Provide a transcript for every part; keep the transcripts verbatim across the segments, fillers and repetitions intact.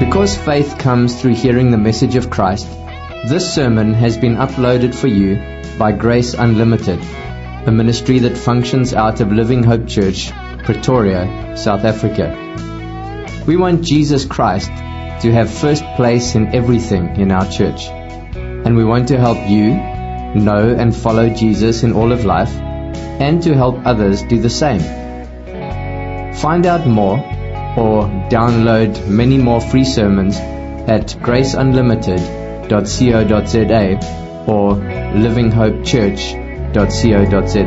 Because faith comes through hearing the message of Christ, this sermon has been uploaded for you by Grace Unlimited, a ministry that functions out of Living Hope Church, Pretoria, South Africa. We want Jesus Christ to have first place in everything in our church, and we want to help you know and follow Jesus in all of life, and to help others do the same. Find out more or download many more free sermons at grace unlimited dot co dot za or living hope church dot co dot za.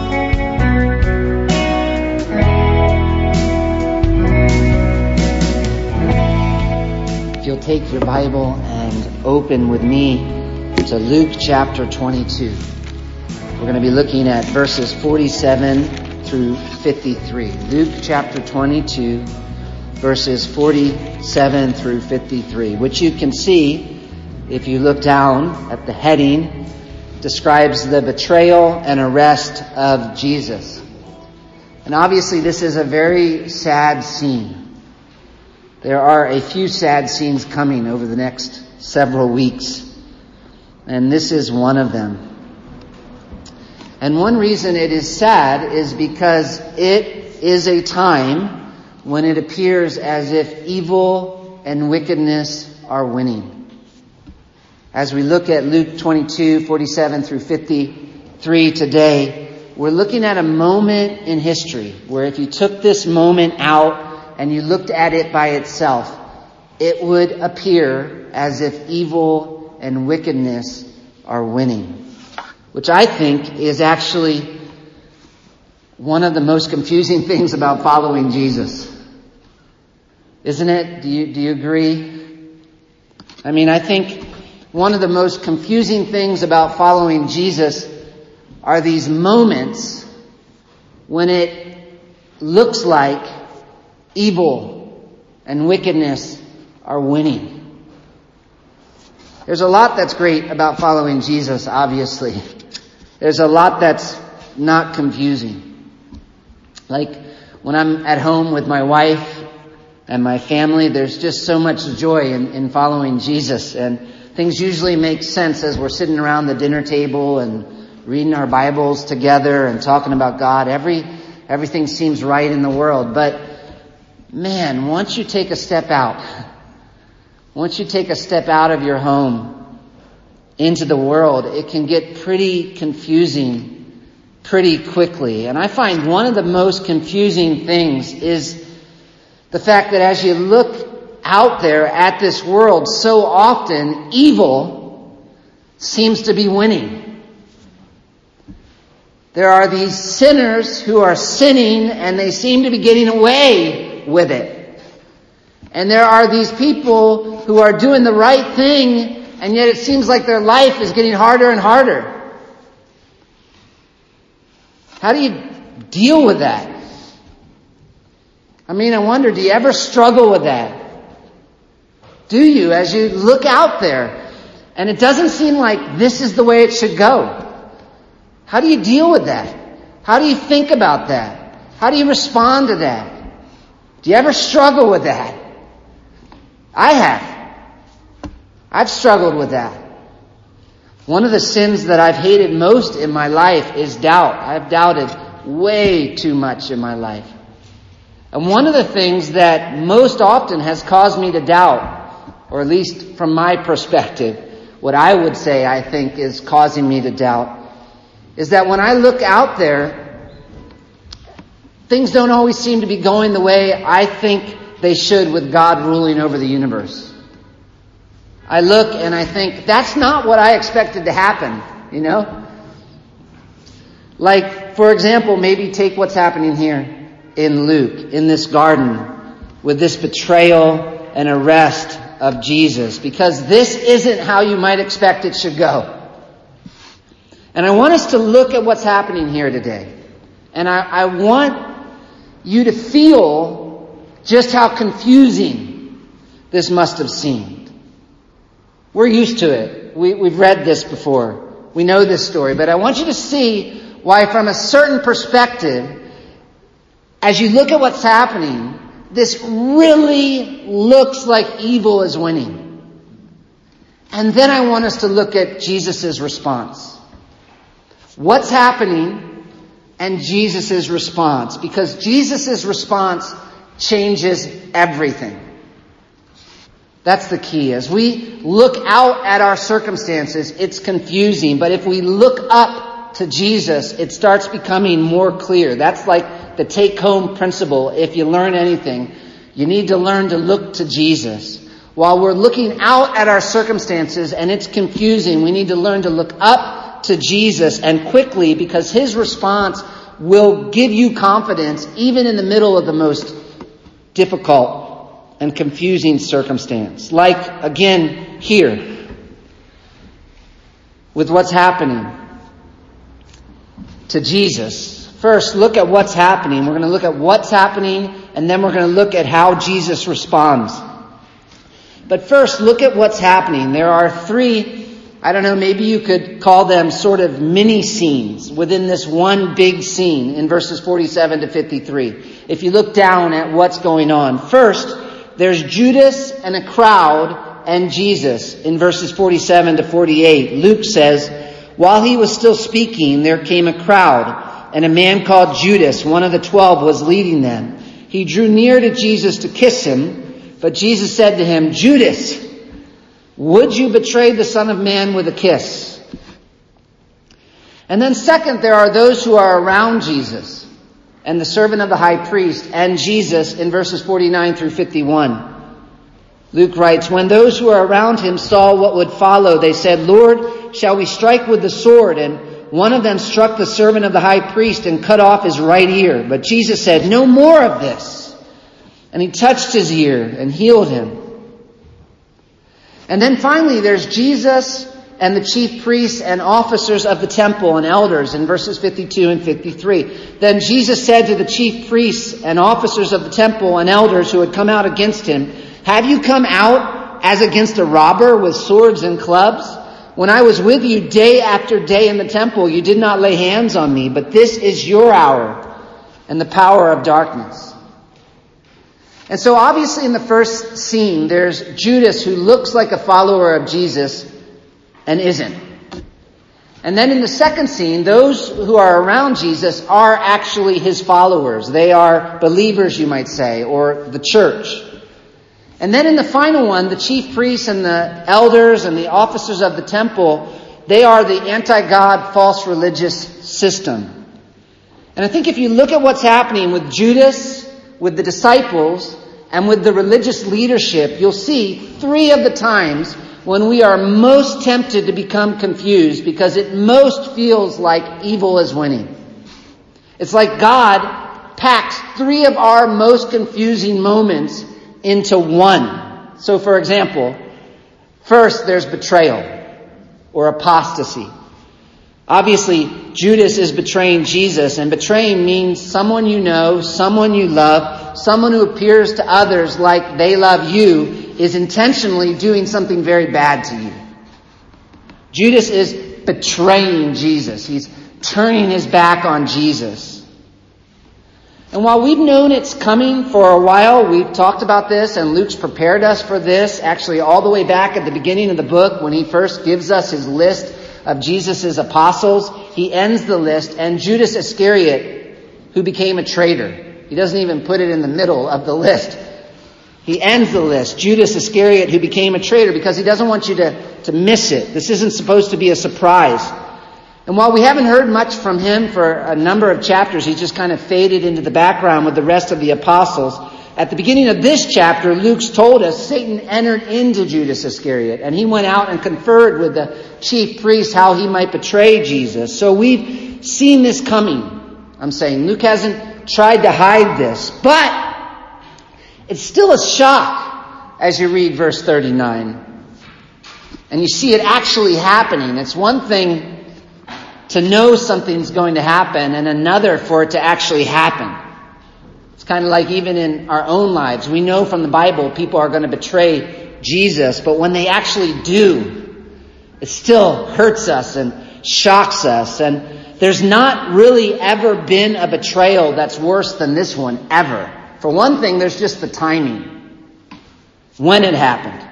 If you'll take your Bible and open with me to Luke chapter twenty-two. We're going to be looking at verses forty-seven through fifty-three. Luke chapter twenty-two, verses forty-seven through fifty-three, which you can see if you look down at the heading, describes the betrayal and arrest of Jesus. And obviously this is a very sad scene. There are a few sad scenes coming over the next several weeks, and this is one of them. And one reason it is sad is because it is a time when it appears as if evil and wickedness are winning. As we look at Luke twenty-two, forty-seven through fifty-three today, we're looking at a moment in history where if you took this moment out and you looked at it by itself, it would appear as if evil and wickedness are winning, which I think is actually one of the most confusing things about following Jesus. Isn't it? Do you, do you agree? I mean, I think one of the most confusing things about following Jesus are these moments when it looks like evil and wickedness are winning. There's a lot that's great about following Jesus, obviously. There's a lot that's not confusing. Like when I'm at home with my wife and my family, there's just so much joy in, in following Jesus. And things usually make sense as we're sitting around the dinner table and reading our Bibles together and talking about God. Every everything seems right in the world. But man, once you take a step out, once you take a step out of your home into the world, it can get pretty confusing pretty quickly. And I find one of the most confusing things is the fact that as you look out there at this world, so often evil seems to be winning. There are these sinners who are sinning and they seem to be getting away with it. And there are these people who are doing the right thing, and yet it seems like their life is getting harder and harder. How do you deal with that? I mean, I wonder, do you ever struggle with that? Do you, as you look out there, and it doesn't seem like this is the way it should go? How do you deal with that? How do you think about that? How do you respond to that? Do you ever struggle with that? I have. I've struggled with that. One of the sins that I've hated most in my life is doubt. I've doubted way too much in my life. And one of the things that most often has caused me to doubt, or at least from my perspective, what I would say I think is causing me to doubt, is that when I look out there, things don't always seem to be going the way I think they should with God ruling over the universe. I look and I think, that's not what I expected to happen, you know? Like, for example, maybe take what's happening here in Luke, in this garden, with this betrayal and arrest of Jesus, because this isn't how you might expect it should go. And I want us to look at what's happening here today. And I, I want you to feel just how confusing this must have seemed. We're used to it. We, we've read this before. We know this story. But I want you to see why, from a certain perspective, as you look at what's happening, this really looks like evil is winning. And then I want us to look at Jesus' response. What's happening and Jesus' response? Because Jesus' response changes everything. That's the key. As we look out at our circumstances, it's confusing. But if we look up to Jesus, it starts becoming more clear. That's like the take-home principle. If you learn anything, you need to learn to look to Jesus. While we're looking out at our circumstances and it's confusing, we need to learn to look up to Jesus, and quickly, because His response will give you confidence even in the middle of the most difficult and confusing circumstance. Like, again, here, with what's happening to Jesus. First, look at what's happening. We're going to look at what's happening, and then we're going to look at how Jesus responds. But first, look at what's happening. There are three, I don't know, maybe you could call them sort of mini scenes within this one big scene in verses forty-seven to fifty-three. If you look down at what's going on. First, there's Judas and a crowd and Jesus in verses forty-seven to forty-eight. Luke says, while he was still speaking, there came a crowd, and a man called Judas, one of the twelve, was leading them. He drew near to Jesus to kiss him, but Jesus said to him, Judas, would you betray the Son of Man with a kiss? And then second, there are those who are around Jesus and the servant of the high priest and Jesus in verses forty-nine through fifty-one. Luke writes, when those who were around him saw what would follow, they said, Lord, shall we strike with the sword? And one of them struck the servant of the high priest and cut off his right ear. But Jesus said, no more of this. And he touched his ear and healed him. And then finally, there's Jesus and the chief priests and officers of the temple and elders in verses fifty-two and fifty-three. Then Jesus said to the chief priests and officers of the temple and elders who had come out against him, have you come out as against a robber with swords and clubs? When I was with you day after day in the temple, you did not lay hands on me, but this is your hour and the power of darkness. And so obviously in the first scene, there's Judas who looks like a follower of Jesus and isn't. And then in the second scene, those who are around Jesus are actually his followers. They are believers, you might say, or the church. And then in the final one, the chief priests and the elders and the officers of the temple, they are the anti-God false religious system. And I think if you look at what's happening with Judas, with the disciples, and with the religious leadership, you'll see three of the times when we are most tempted to become confused because it most feels like evil is winning. It's like God packed three of our most confusing moments into one. So for example, first there's betrayal or apostasy. Obviously, Judas is betraying Jesus, and betraying means someone you know, someone you love, someone who appears to others like they love you is intentionally doing something very bad to you. Judas is betraying Jesus. He's turning his back on Jesus. And while we've known it's coming for a while, we've talked about this, and Luke's prepared us for this, actually all the way back at the beginning of the book when he first gives us his list of Jesus' apostles. He ends the list, and Judas Iscariot, who became a traitor. He doesn't even put it in the middle of the list. He ends the list. Judas Iscariot, who became a traitor, because he doesn't want you to, to miss it. This isn't supposed to be a surprise. And while we haven't heard much from him for a number of chapters, he's just kind of faded into the background with the rest of the apostles. At the beginning of this chapter, Luke's told us Satan entered into Judas Iscariot, and he went out and conferred with the chief priests how he might betray Jesus. So we've seen this coming. I'm saying Luke hasn't tried to hide this, but it's still a shock as you read verse thirty-nine. And you see it actually happening. It's one thing to know something's going to happen, and another for it to actually happen. It's kind of like even in our own lives. We know from the Bible people are going to betray Jesus, but when they actually do, it still hurts us and shocks us. And there's not really ever been a betrayal that's worse than this one, ever. For one thing, there's just the timing. When it happened.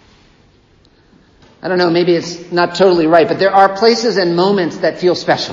I don't know, maybe it's not totally right, but there are places and moments that feel special.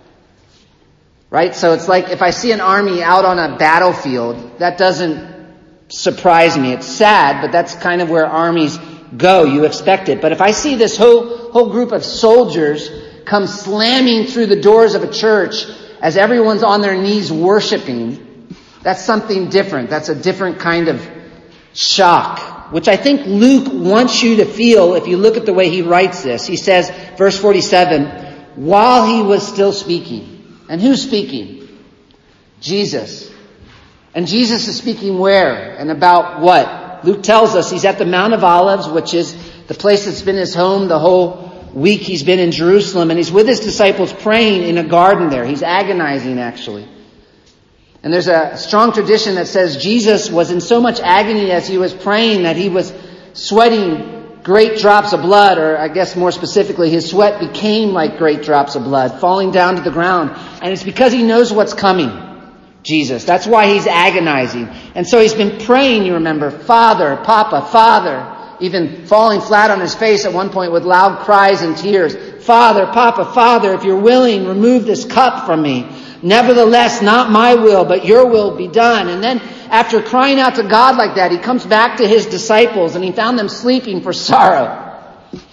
Right? So it's like if I see an army out on a battlefield, that doesn't surprise me. It's sad, but that's kind of where armies go. You expect it. But if I see this whole whole group of soldiers come slamming through the doors of a church as everyone's on their knees worshiping, that's something different. That's a different kind of shock, which I think Luke wants you to feel if you look at the way he writes this. He says, verse forty-seven, while he was still speaking. And who's speaking? Jesus. And Jesus is speaking where? And about what? Luke tells us he's at the Mount of Olives, which is the place that's been his home the whole week he's been in Jerusalem. And he's with his disciples praying in a garden there. He's agonizing, actually. And there's a strong tradition that says Jesus was in so much agony as he was praying that he was sweating great drops of blood, or I guess more specifically, his sweat became like great drops of blood falling down to the ground. And it's because he knows what's coming, Jesus. That's why he's agonizing. And so he's been praying, you remember, Father, Papa, Father, even falling flat on his face at one point with loud cries and tears. Father, Papa, Father, if you're willing, remove this cup from me. Nevertheless, not my will, but your will be done. And then after crying out to God like that, he comes back to his disciples and he found them sleeping for sorrow,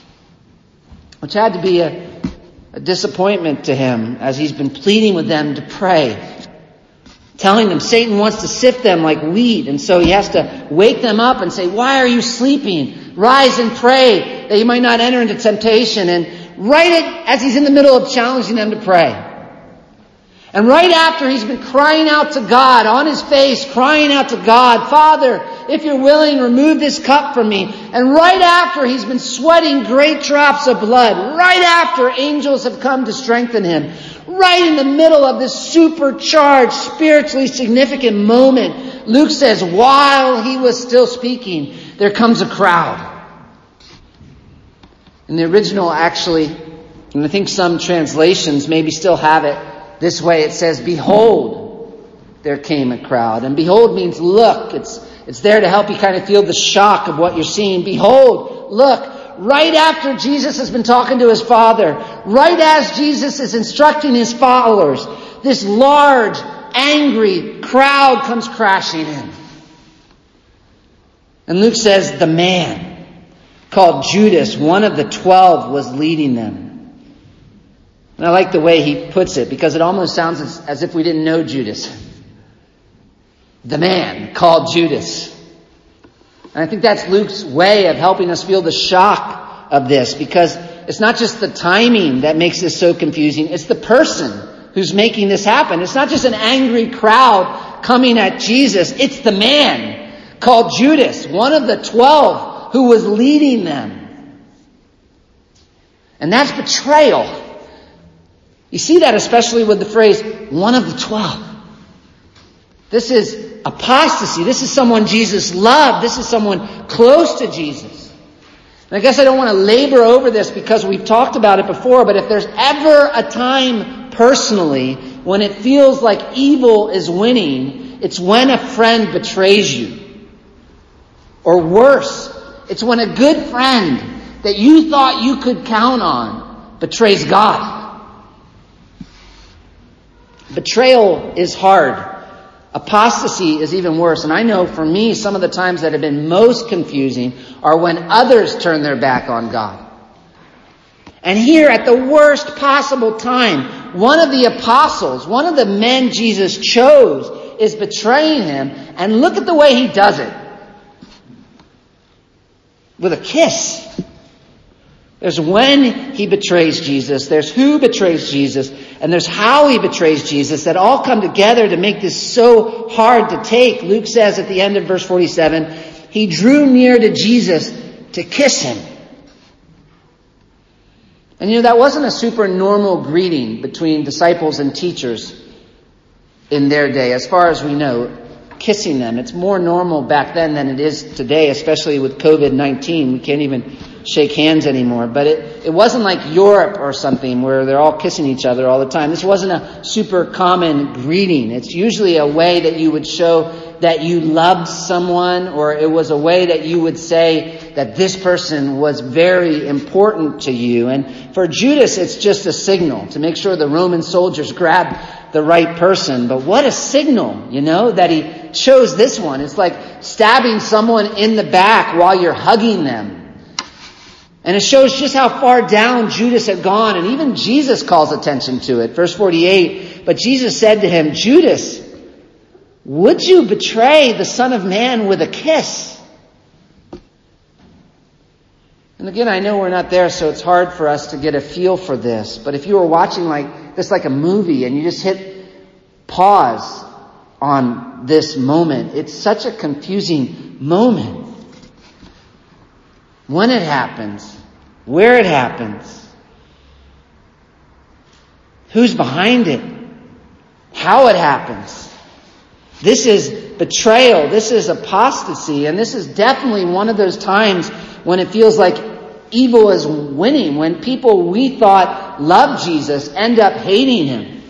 which had to be a, a disappointment to him as he's been pleading with them to pray, telling them Satan wants to sift them like wheat. And so he has to wake them up and say, why are you sleeping? Rise and pray that you might not enter into temptation. And right as he's in the middle of challenging them to pray, and right after he's been crying out to God, on his face, crying out to God, Father, if you're willing, remove this cup from me. And right after he's been sweating great drops of blood, right after angels have come to strengthen him, right in the middle of this supercharged, spiritually significant moment, Luke says, while he was still speaking, there comes a crowd. In the original, actually, and I think some translations maybe still have it this way, it says, behold, there came a crowd. And behold means look. It's, it's there to help you kind of feel the shock of what you're seeing. Behold, look, right after Jesus has been talking to his Father, right as Jesus is instructing his followers, this large, angry crowd comes crashing in. And Luke says the man called Judas, one of the twelve, was leading them. And I like the way he puts it, because it almost sounds as, as if we didn't know Judas. The man called Judas. And I think that's Luke's way of helping us feel the shock of this, because it's not just the timing that makes this so confusing. It's the person who's making this happen. It's not just an angry crowd coming at Jesus. It's the man called Judas, one of the twelve who was leading them. And that's betrayal. You see that especially with the phrase, one of the twelve. This is apostasy. This is someone Jesus loved. This is someone close to Jesus. And I guess I don't want to labor over this because we've talked about it before, but if there's ever a time personally when it feels like evil is winning, it's when a friend betrays you. Or worse, it's when a good friend that you thought you could count on betrays God. Betrayal is hard. Apostasy is even worse. And I know for me, some of the times that have been most confusing are when others turn their back on God. And here at the worst possible time, one of the apostles, one of the men Jesus chose, is betraying him. And look at the way he does it. With a kiss. There's when he betrays Jesus, there's who betrays Jesus, and there's how he betrays Jesus that all come together to make this so hard to take. Luke says at the end of verse forty-seven, he drew near to Jesus to kiss him. And you know, that wasn't a super normal greeting between disciples and teachers in their day, as far as we know. Kissing them. It's more normal back then than it is today, especially with covid nineteen. We can't even shake hands anymore. But it, it wasn't like Europe or something where they're all kissing each other all the time. This wasn't a super common greeting. It's usually a way that you would show that you loved someone, or it was a way that you would say that this person was very important to you. And for Judas, it's just a signal to make sure the Roman soldiers grabbed the right person. But what a signal, you know, that he chose this one. It's like stabbing someone in the back while you're hugging them. And it shows just how far down Judas had gone. And even Jesus calls attention to it. Verse forty-eight, but Jesus said to him, Judas, would you betray the Son of Man with a kiss? And again, I know we're not there, so it's hard for us to get a feel for this. But if you were watching like this like a movie and you just hit pause on this moment, it's such a confusing moment. When it happens, where it happens, who's behind it, how it happens. This is betrayal. This is apostasy. And this is definitely one of those times when it feels like evil is winning. When people we thought loved Jesus end up hating him.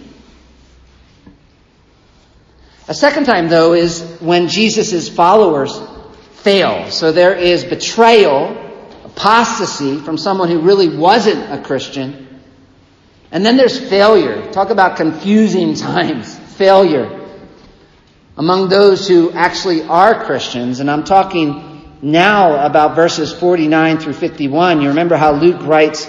A second time, though, is when Jesus' followers fail. So there is betrayal, apostasy from someone who really wasn't a Christian. And then there's failure. Talk about confusing times. Failure among those who actually are Christians. And I'm talking now about verses forty-nine through fifty-one. You remember how Luke writes,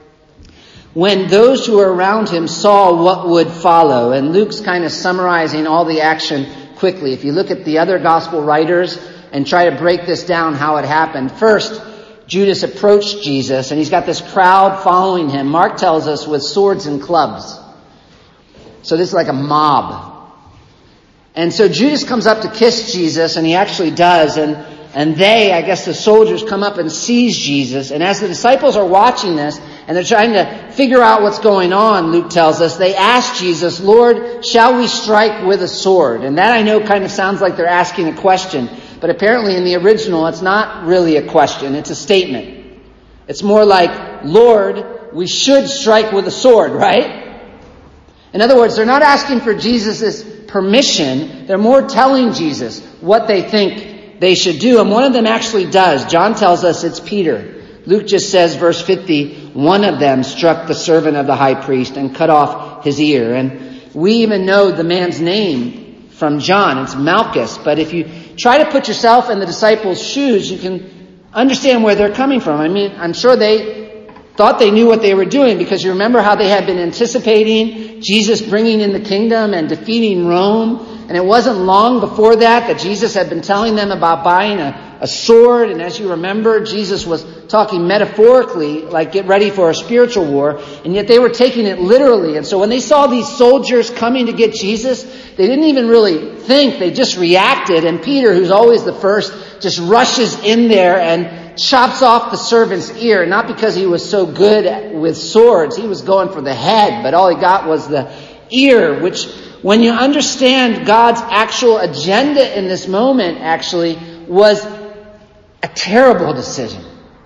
when those who were around him saw what would follow. And Luke's kind of summarizing all the action quickly. If you look at the other gospel writers and try to break this down how it happened. First, Judas approached Jesus and he's got this crowd following him. Mark tells us with swords and clubs. So this is like a mob. And so Judas comes up to kiss Jesus, and he actually does. And, and they, I guess the soldiers, come up and seize Jesus. And as the disciples are watching this, and they're trying to figure out what's going on, Luke tells us, they ask Jesus, Lord, shall we strike with a sword? And that I know kind of sounds like they're asking a question. But apparently in the original, it's not really a question. It's a statement. It's more like, Lord, we should strike with a sword, right? In other words, they're not asking for Jesus' permission. They're more telling Jesus what they think they should do. And one of them actually does. John tells us it's Peter. Luke just says, verse fifty, one of them struck the servant of the high priest and cut off his ear. And we even know the man's name from John. It's Malchus. But if you try to put yourself in the disciples' shoes, you can understand where they're coming from. I mean, I'm sure they thought they knew what they were doing, because you remember how they had been anticipating Jesus bringing in the kingdom and defeating Rome. And it wasn't long before that that Jesus had been telling them about buying a, a sword. And as you remember, Jesus was talking metaphorically, like get ready for a spiritual war. And yet they were taking it literally. And so when they saw these soldiers coming to get Jesus, they didn't even really think. They just reacted. And Peter, who's always the first, just rushes in there and chops off the servant's ear. Not because he was so good with swords. He was going for the head. But all he got was the ear, which when you understand God's actual agenda in this moment, actually was a terrible decision.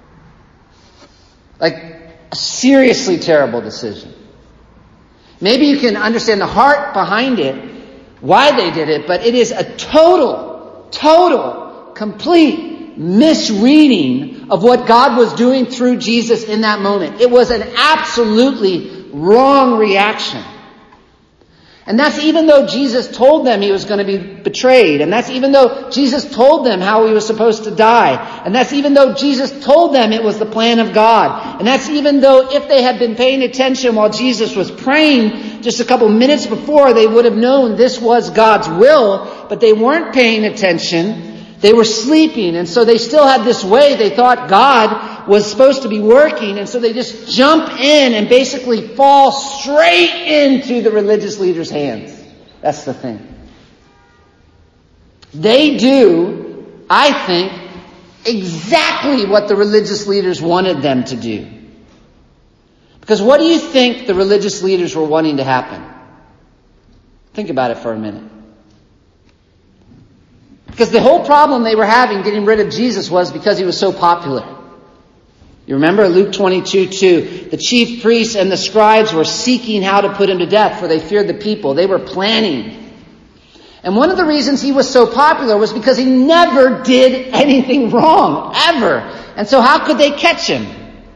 Like a seriously terrible decision. Maybe you can understand the heart behind it, why they did it, but it is a total, total, complete misreading of what God was doing through Jesus in that moment. It was an absolutely wrong reaction. And that's even though Jesus told them he was going to be betrayed. And that's even though Jesus told them how he was supposed to die. And that's even though Jesus told them it was the plan of God. And that's even though if they had been paying attention while Jesus was praying just a couple minutes before, they would have known this was God's will. But they weren't paying attention. They were sleeping, and so they still had this way. They thought God was supposed to be working, and so they just jump in and basically fall straight into the religious leaders' hands. That's the thing. They do, I think, exactly what the religious leaders wanted them to do. Because what do you think the religious leaders were wanting to happen? Think about it for a minute. Because the whole problem they were having getting rid of Jesus was because he was so popular. You remember Luke twenty-two two. The chief priests and the scribes were seeking how to put him to death, for they feared the people. They were planning. And one of the reasons he was so popular was because he never did anything wrong, ever. And so how could they catch him?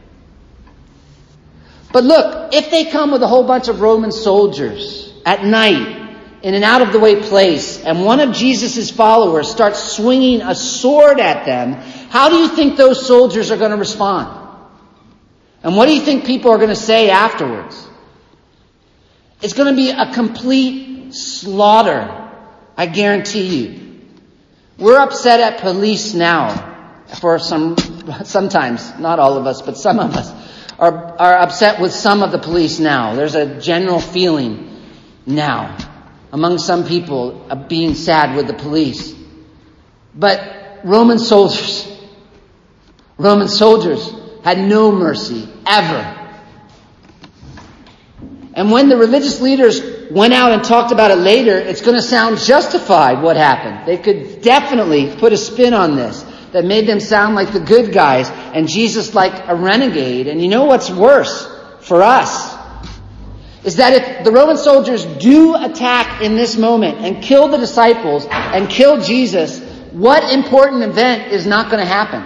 But look, if they come with a whole bunch of Roman soldiers at night in an out-of-the-way place, and one of Jesus' followers starts swinging a sword at them, how do you think those soldiers are going to respond? And what do you think people are going to say afterwards? It's going to be a complete slaughter, I guarantee you. We're upset at police now for some, sometimes, not all of us, but some of us are, are upset with some of the police now. There's a general feeling now among some people of being sad with the police. But Roman soldiers, Roman soldiers had no mercy, ever. And when the religious leaders went out and talked about it later, it's going to sound justified what happened. They could definitely put a spin on this that made them sound like the good guys and Jesus like a renegade. And you know what's worse for us? Is that if the Roman soldiers do attack in this moment and kill the disciples and kill Jesus, what important event is not going to happen?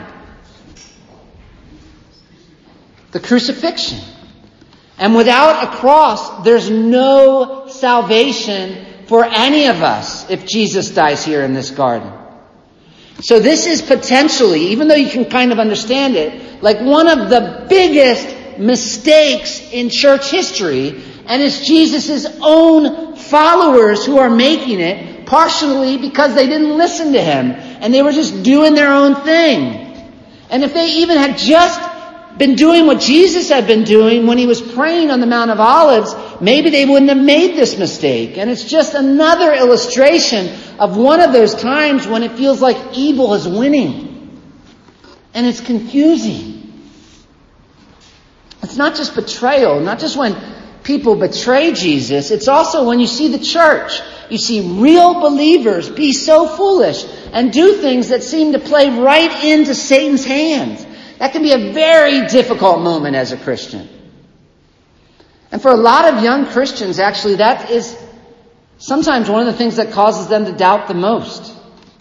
The crucifixion. And without a cross, there's no salvation for any of us if Jesus dies here in this garden. So this is potentially, even though you can kind of understand it, like one of the biggest mistakes in church history. And it's Jesus' own followers who are making it, partially because they didn't listen to him. And they were just doing their own thing. And if they even had just been doing what Jesus had been doing when he was praying on the Mount of Olives, maybe they wouldn't have made this mistake. And it's just another illustration of one of those times when it feels like evil is winning. And it's confusing. It's not just betrayal, not just when people betray Jesus. It's also when you see the church. You see real believers be so foolish and do things that seem to play right into Satan's hands. That can be a very difficult moment as a Christian. And for a lot of young Christians, actually, that is sometimes one of the things that causes them to doubt the most.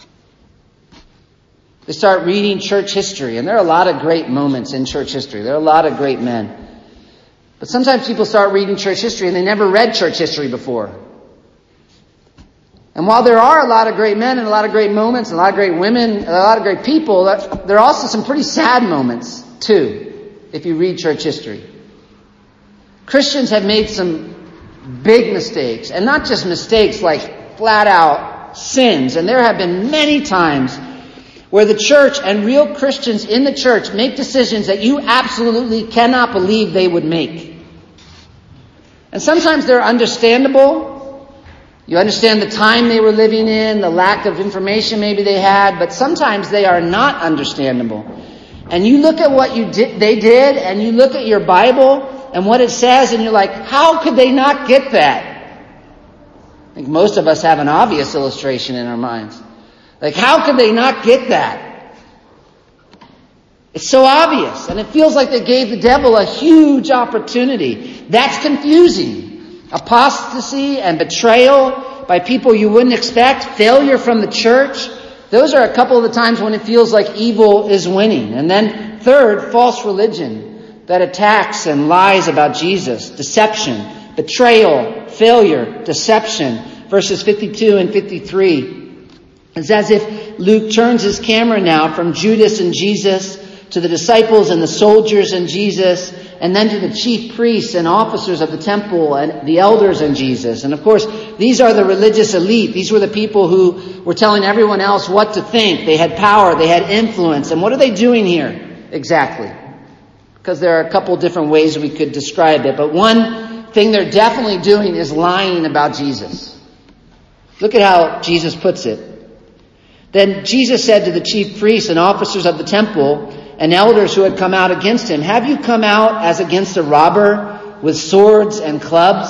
They start reading church history, and there are a lot of great moments in church history. There are a lot of great men. But sometimes people start reading church history and they never read church history before. And while there are a lot of great men and a lot of great moments and a lot of great women and a lot of great people, there are also some pretty sad moments too, if you read church history. Christians have made some big mistakes, and not just mistakes like flat out sins. And there have been many times where the church and real Christians in the church make decisions that you absolutely cannot believe they would make. And sometimes they're understandable. You understand the time they were living in, the lack of information maybe they had, but sometimes they are not understandable. And you look at what you did, they did, and you look at your Bible and what it says, and you're like, how could they not get that? I think most of us have an obvious illustration in our minds. Like, how could they not get that? It's so obvious, and it feels like they gave the devil a huge opportunity. That's confusing. Apostasy and betrayal by people you wouldn't expect, failure from the church. Those are a couple of the times when it feels like evil is winning. And then third, false religion that attacks and lies about Jesus. Deception, betrayal, failure, deception. Verses fifty-two and fifty-three. It's as if Luke turns his camera now from Judas and Jesus to the disciples and the soldiers and Jesus, and then to the chief priests and officers of the temple and the elders and Jesus. And of course, these are the religious elite. These were the people who were telling everyone else what to think. They had power, they had influence. And what are they doing here exactly? Because there are a couple different ways we could describe it. But one thing they're definitely doing is lying about Jesus. Look at how Jesus puts it. Then Jesus said to the chief priests and officers of the temple and elders who had come out against him, "Have you come out as against a robber with swords and clubs?"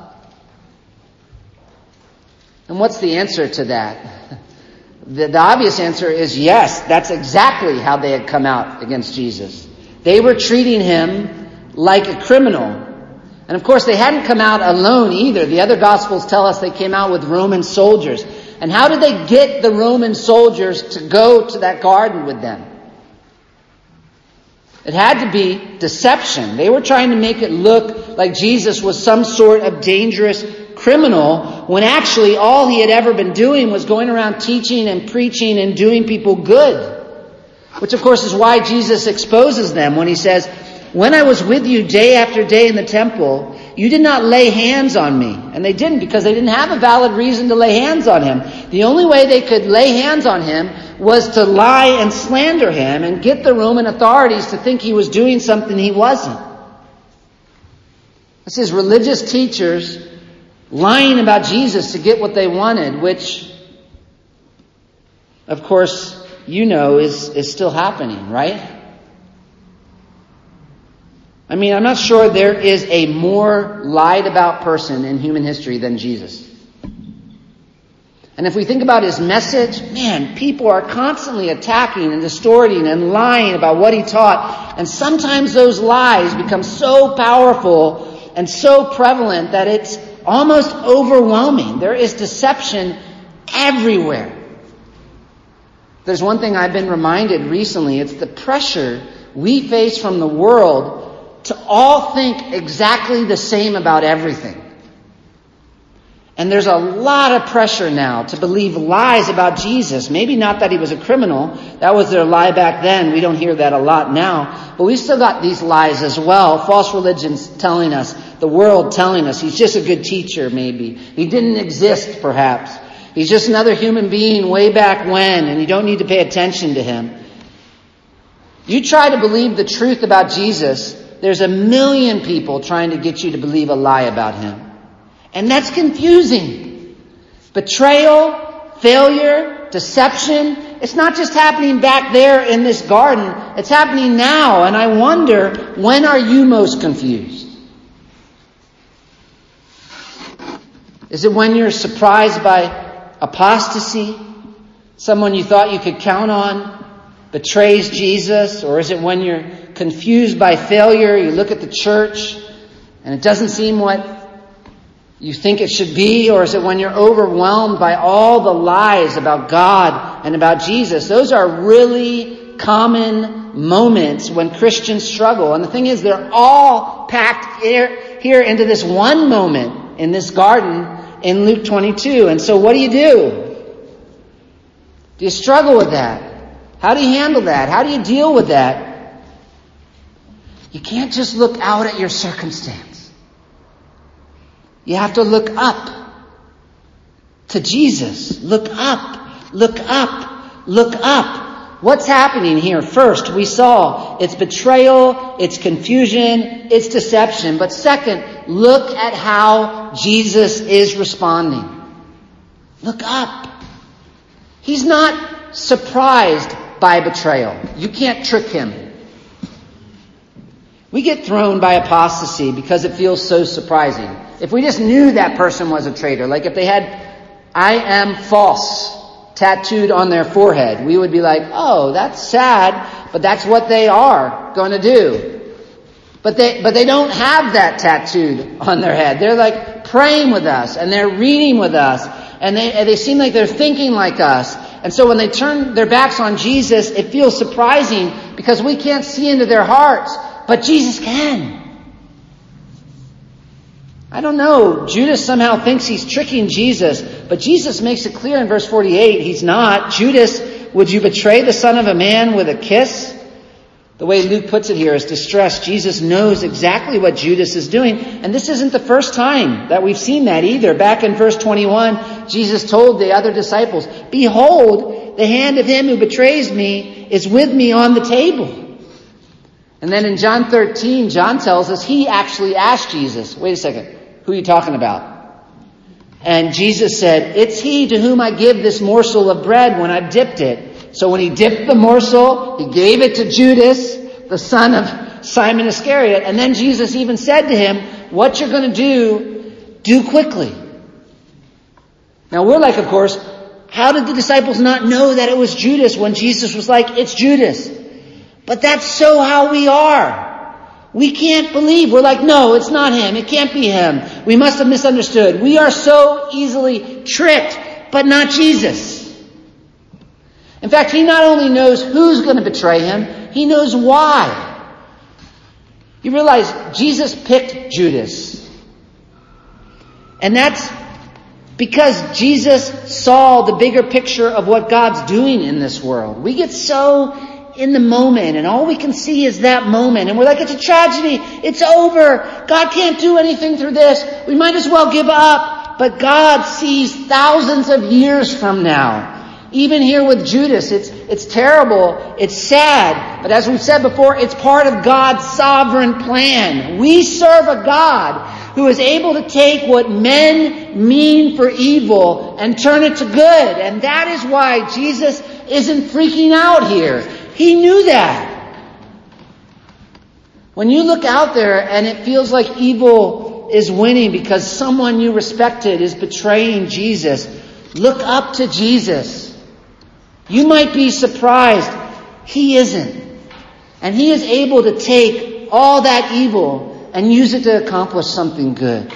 And what's the answer to that? The, the obvious answer is yes. That's exactly how they had come out against Jesus. They were treating him like a criminal. And of course, they hadn't come out alone either. The other Gospels tell us they came out with Roman soldiers. And how did they get the Roman soldiers to go to that garden with them? It had to be deception. They were trying to make it look like Jesus was some sort of dangerous criminal, when actually all he had ever been doing was going around teaching and preaching and doing people good. Which of course is why Jesus exposes them when he says, "When I was with you day after day in the temple, you did not lay hands on me." And they didn't, because they didn't have a valid reason to lay hands on him. The only way they could lay hands on him was to lie and slander him and get the Roman authorities to think he was doing something he wasn't. This is religious teachers lying about Jesus to get what they wanted, which, of course, you know is, is still happening, right? I mean, I'm not sure there is a more lied about person in human history than Jesus. And if we think about his message, man, people are constantly attacking and distorting and lying about what he taught. And sometimes those lies become so powerful and so prevalent that it's almost overwhelming. There is deception everywhere. There's one thing I've been reminded recently. It's the pressure we face from the world to all think exactly the same about everything. And there's a lot of pressure now to believe lies about Jesus. Maybe not that he was a criminal. That was their lie back then. We don't hear that a lot now. But we've still got these lies as well. False religions telling us, the world telling us, he's just a good teacher maybe. He didn't exist perhaps. He's just another human being way back when, and you don't need to pay attention to him. You try to believe the truth about Jesus, there's a million people trying to get you to believe a lie about him. And that's confusing. Betrayal, failure, deception. It's not just happening back there in this garden. It's happening now. And I wonder, when are you most confused? Is it when you're surprised by apostasy? Someone you thought you could count on betrays Jesus? Or is it when you're confused by failure? You look at the church and it doesn't seem what you think it should be? Or is it when you're overwhelmed by all the lies about God and about Jesus? Those are really common moments when Christians struggle. And the thing is, they're all packed here, here into this one moment in this garden in Luke twenty-two. And so what do you do? Do you struggle with that? How do you handle that? How do you deal with that? You can't just look out at your circumstance. You have to look up to Jesus. Look up, look up, look up. What's happening here? First, we saw it's betrayal, it's confusion, it's deception. But second, look at how Jesus is responding. Look up. He's not surprised by betrayal. You can't trick him. We get thrown by apostasy because it feels so surprising. If we just knew that person was a traitor, like if they had "I am false" tattooed on their forehead, we would be like, oh, that's sad, but that's what they are going to do. But they, but they don't have that tattooed on their head. They're like praying with us and they're reading with us and they, and they seem like they're thinking like us. And so when they turn their backs on Jesus, it feels surprising because we can't see into their hearts, but Jesus can. I don't know. Judas somehow thinks he's tricking Jesus, but Jesus makes it clear in verse forty-eight, he's not. Judas, would you betray the Son of a Man with a kiss? The way Luke puts it here is distressed. Jesus knows exactly what Judas is doing. And this isn't the first time that we've seen that either. Back in verse twenty-one, Jesus told the other disciples, behold, the hand of him who betrays me is with me on the table. And then in John thirteen, John tells us he actually asked Jesus, wait a second, who are you talking about? And Jesus said, it's he to whom I give this morsel of bread when I've dipped it. So when he dipped the morsel, he gave it to Judas, the son of Simon Iscariot. And then Jesus even said to him, what you're going to do, do quickly. Now we're like, of course, how did the disciples not know that it was Judas when Jesus was like, it's Judas? But that's so how we are. We can't believe. We're like, no, it's not him. It can't be him. We must have misunderstood. We are so easily tricked but not Jesus. In fact, he not only knows who's going to betray him, he knows why. You realize Jesus picked Judas. And that's because Jesus saw the bigger picture of what God's doing in this world. We get so in the moment, and all we can see is that moment. And we're like, it's a tragedy. It's over. God can't do anything through this. We might as well give up. But God sees thousands of years from now. Even here with Judas, it's it's terrible. It's sad. But as we've said before, it's part of God's sovereign plan. We serve a God who is able to take what men mean for evil and turn it to good. And that is why Jesus isn't freaking out here. He knew that. When you look out there and it feels like evil is winning because someone you respected is betraying Jesus, look up to Jesus. You might be surprised. He isn't. And he is able to take all that evil and use it to accomplish something good.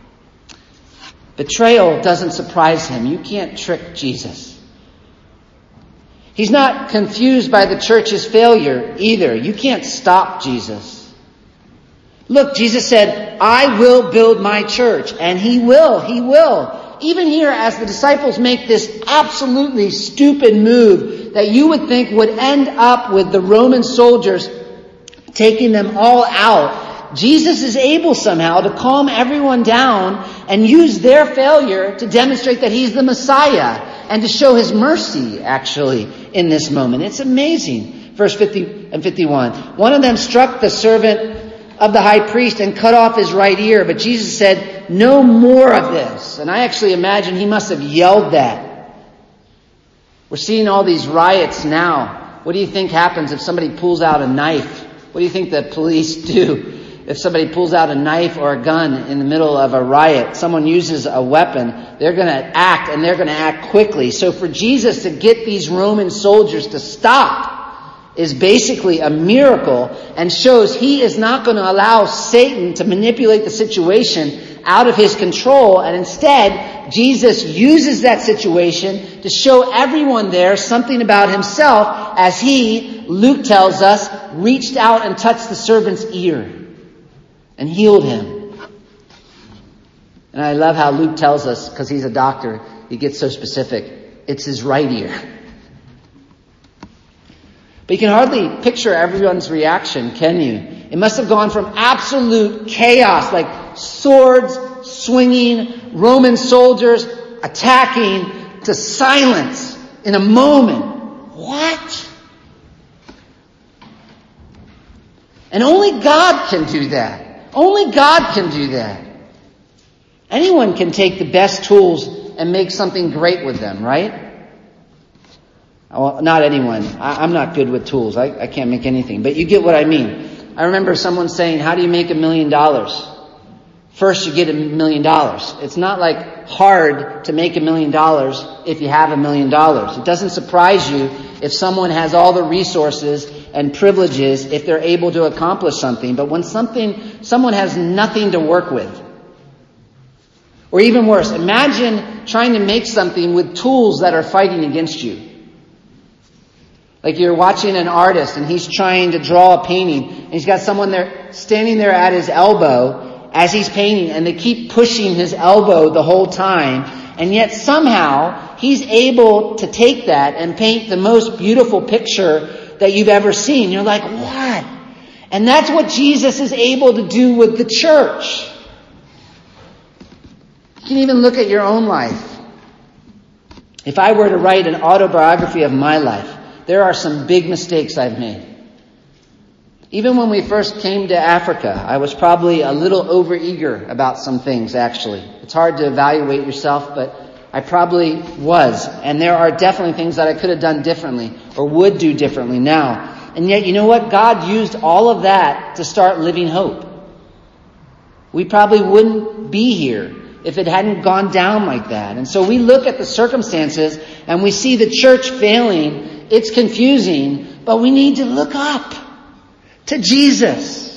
Betrayal doesn't surprise him. You can't trick Jesus. He's not confused by the church's failure either. You can't stop Jesus. Look, Jesus said, I will build my church. And he will. He will. Even here, as the disciples make this absolutely stupid move that you would think would end up with the Roman soldiers taking them all out, Jesus is able somehow to calm everyone down and use their failure to demonstrate that he's the Messiah and to show his mercy, actually, in this moment. It's amazing. Verse fifty and fifty-one. One of them struck the servant of the high priest and cut off his right ear. But Jesus said, no more of this. And I actually imagine he must have yelled that. We're seeing all these riots now. What do you think happens if somebody pulls out a knife? What do you think the police do if somebody pulls out a knife or a gun in the middle of a riot? Someone uses a weapon. They're going to act, and they're going to act quickly. So for Jesus to get these Roman soldiers to stop is basically a miracle and shows he is not going to allow Satan to manipulate the situation out of his control. And instead, Jesus uses that situation to show everyone there something about himself as he, Luke tells us, reached out and touched the servant's ear and healed him. And I love how Luke tells us, because he's a doctor, he gets so specific. It's his right ear. But you can hardly picture everyone's reaction, can you? It must have gone from absolute chaos, like swords swinging, Roman soldiers attacking, to silence in a moment. What? And only God can do that. Only God can do that. Anyone can take the best tools and make something great with them, right? Well, not anyone. I, I'm not good with tools. I, I can't make anything. But you get what I mean. I remember someone saying, how do you make a million dollars? First, you get a million dollars. It's not like hard to make a million dollars if you have a million dollars. It doesn't surprise you if someone has all the resources and privileges if they're able to accomplish something. But when something, someone has nothing to work with, or even worse, imagine trying to make something with tools that are fighting against you. Like you're watching an artist and he's trying to draw a painting and he's got someone there standing there at his elbow as he's painting, and they keep pushing his elbow the whole time, and yet somehow he's able to take that and paint the most beautiful picture that you've ever seen. You're like, what? And that's what Jesus is able to do with the church. You can even look at your own life. If I were to write an autobiography of my life, there are some big mistakes I've made. Even when we first came to Africa, I was probably a little overeager about some things, actually. It's hard to evaluate yourself, but I probably was. And there are definitely things that I could have done differently or would do differently now. And yet, you know what? God used all of that to start Living Hope. We probably wouldn't be here if it hadn't gone down like that. And so we look at the circumstances and we see the church failing. It's confusing, but we need to look up to Jesus.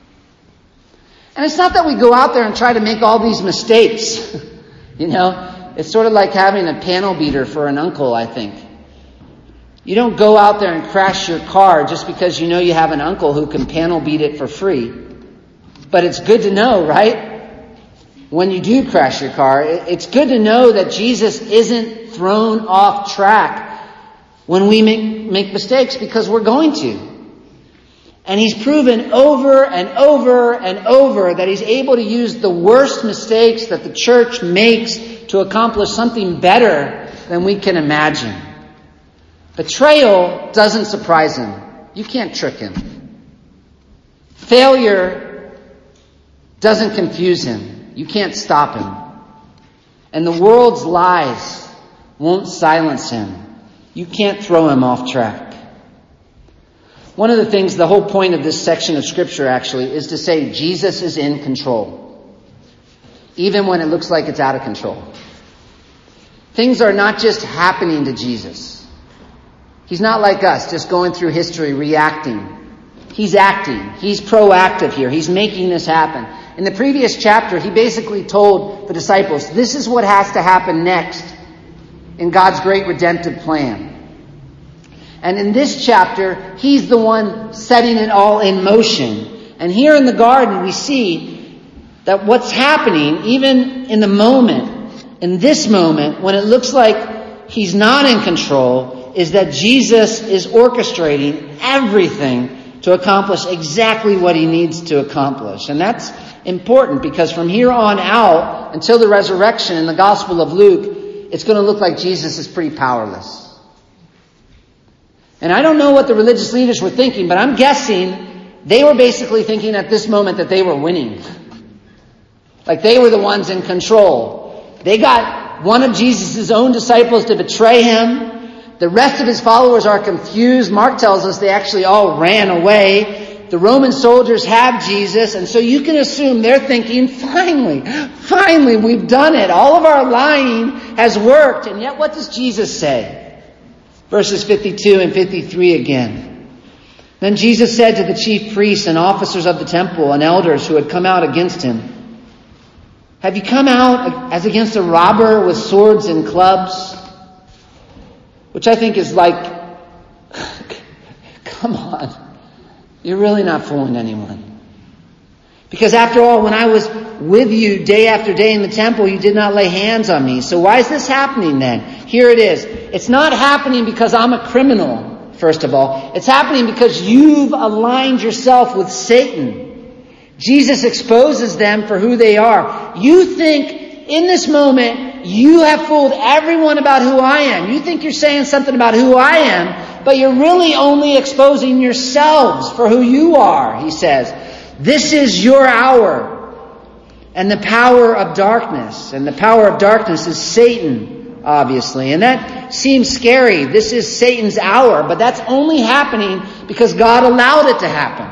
And it's not that we go out there and try to make all these mistakes. You know, It's sort of like having a panel beater for an uncle, I think. You don't go out there and crash your car just because you know you have an uncle who can panel beat it for free. But it's good to know, right? When you do crash your car, it's good to know that Jesus isn't thrown off track when we make, make mistakes, because we're going to. And He's proven over and over and over that He's able to use the worst mistakes that the church makes to accomplish something better than we can imagine. Betrayal doesn't surprise Him. You can't trick Him. Failure doesn't confuse Him. You can't stop Him. And the world's lies won't silence Him. You can't throw Him off track. One of the things, the whole point of this section of Scripture actually, is to say Jesus is in control, even when it looks like it's out of control. Things are not just happening to Jesus. He's not like us, just going through history, reacting. He's acting. He's proactive here. He's making this happen. In the previous chapter, He basically told the disciples, this is what has to happen next in God's great redemptive plan. And in this chapter, He's the one setting it all in motion. And here in the garden, we see that what's happening, even in the moment, in this moment, when it looks like He's not in control, is that Jesus is orchestrating everything to accomplish exactly what He needs to accomplish. And that's important, because from here on out, until the resurrection in the Gospel of Luke, it's going to look like Jesus is pretty powerless. And I don't know what the religious leaders were thinking, but I'm guessing they were basically thinking at this moment that they were winning. Like they were the ones in control. They got one of Jesus' own disciples to betray Him. The rest of His followers are confused. Mark tells us they actually all ran away. The Roman soldiers have Jesus, and so you can assume they're thinking, finally, finally, we've done it. All of our lying has worked. And yet what does Jesus say? Verses fifty-two and fifty-three again. Then Jesus said to the chief priests and officers of the temple and elders who had come out against Him, have you come out as against a robber with swords and clubs? Which I think is like, come on. You're really not fooling anyone. Because after all, when I was with you day after day in the temple, you did not lay hands on me. So why is this happening then? Here it is. It's not happening because I'm a criminal, first of all. It's happening because you've aligned yourself with Satan. Jesus exposes them for who they are. You think in this moment you have fooled everyone about who I am. You think you're saying something about who I am, but you're really only exposing yourselves for who you are, He says. This is your hour. And the power of darkness. And the power of darkness is Satan, obviously. And that seems scary. This is Satan's hour. But that's only happening because God allowed it to happen.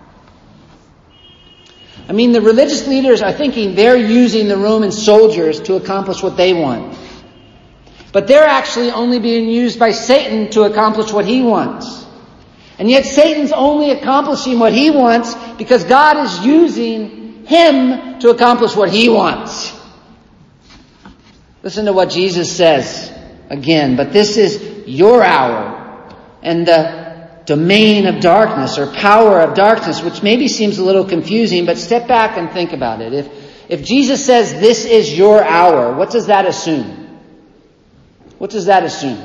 I mean, the religious leaders are thinking they're using the Roman soldiers to accomplish what they want. But they're actually only being used by Satan to accomplish what he wants. And yet Satan's only accomplishing what he wants because God is using him to accomplish what he wants. Listen to what Jesus says again. But this is your hour and the domain of darkness or power of darkness, which maybe seems a little confusing, but step back and think about it. If, if Jesus says this is your hour, what does that assume? What does that assume?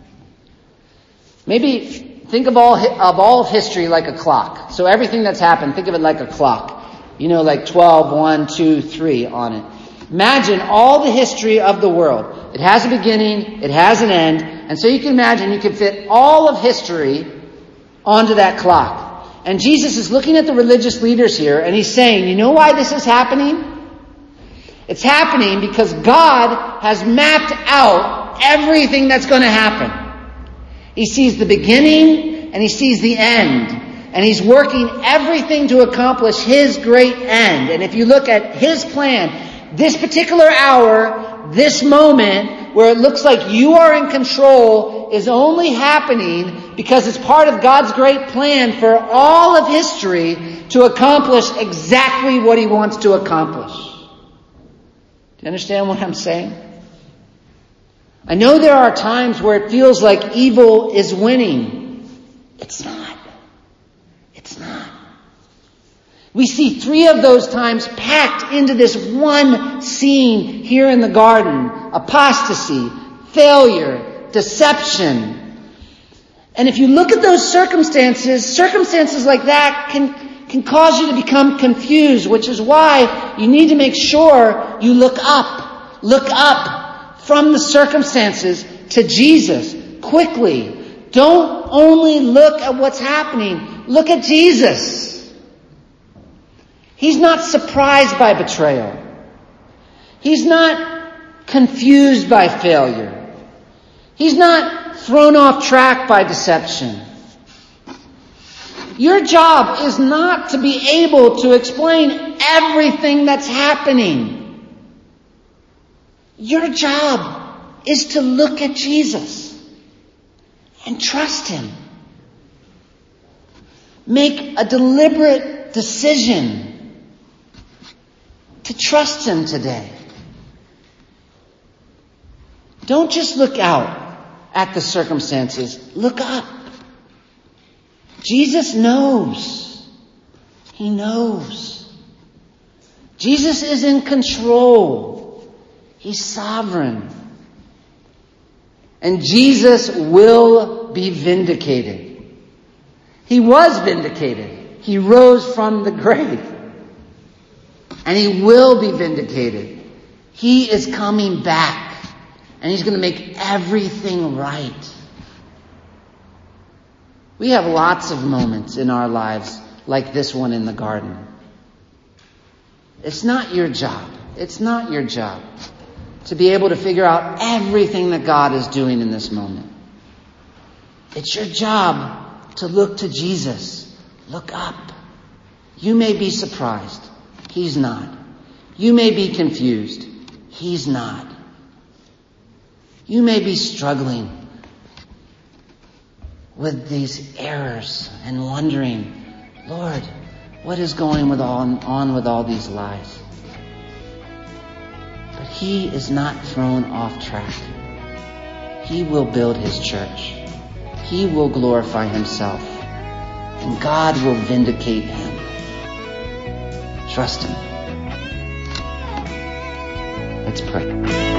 Maybe think of all of all of history like a clock. So everything that's happened, think of it like a clock. You know, like twelve, one, two, three on it. Imagine all the history of the world. It has a beginning, it has an end, and so you can imagine you can fit all of history onto that clock. And Jesus is looking at the religious leaders here, and he's saying, you know why this is happening? It's happening because God has mapped out everything that's going to happen. He sees the beginning and he sees the end. And he's working everything to accomplish his great end. And if you look at his plan, this particular hour, this moment, where it looks like you are in control, is only happening because it's part of God's great plan for all of history to accomplish exactly what he wants to accomplish. Do you understand what I'm saying? I know there are times where it feels like evil is winning. It's not. It's not. We see three of those times packed into this one scene here in the garden. Apostasy, failure, deception. And if you look at those circumstances, circumstances like that can, can cause you to become confused, which is why you need to make sure you look up. Look up from the circumstances to Jesus quickly. Don't only look at what's happening. Look at Jesus. He's not surprised by betrayal. He's not confused by failure. He's not thrown off track by deception. Your job is not to be able to explain everything that's happening. Your job is to look at Jesus and trust Him. Make a deliberate decision to trust Him today. Don't just look out at the circumstances. Look up. Jesus knows. He knows. Jesus is in control. He's sovereign. And Jesus will be vindicated. He was vindicated. He rose from the grave. And He will be vindicated. He is coming back. And He's going to make everything right. We have lots of moments in our lives like this one in the garden. It's not your job. It's not your job to be able to figure out everything that God is doing in this moment. It's your job to look to Jesus. Look up. You may be surprised. He's not. You may be confused. He's not. You may be struggling with these errors and wondering, Lord, what is going with all, on with all these lies? But He is not thrown off track. He will build His church. He will glorify Himself. And God will vindicate Him. Trust Him. Let's pray.